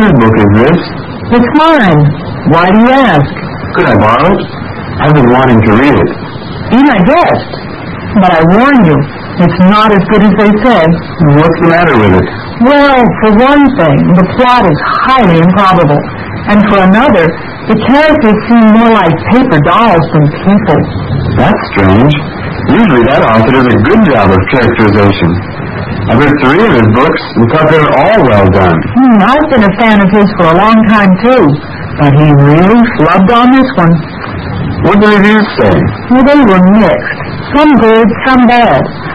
Whose book is this? It's mine. Why do you ask? Could I borrow it? I've been wanting to read it. Be my guest. But I warn you, it's not as good as they say. What's the matter with it? Well, for one thing, the plot is highly improbable. And for another, the characters seem more like paper dolls than people. That's strange. Usually that author does a good job of characterization. I've read 3 of his books and thought they were all well done. I've been a fan of his for a long time, too. But he really flubbed on this one. What did the reviews say? Well, they were mixed. Some good, some bad.